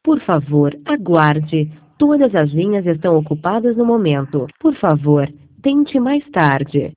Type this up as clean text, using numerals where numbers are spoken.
Por favor, aguarde. Todas as linhas estão ocupadas no momento. Por favor, tente mais tarde.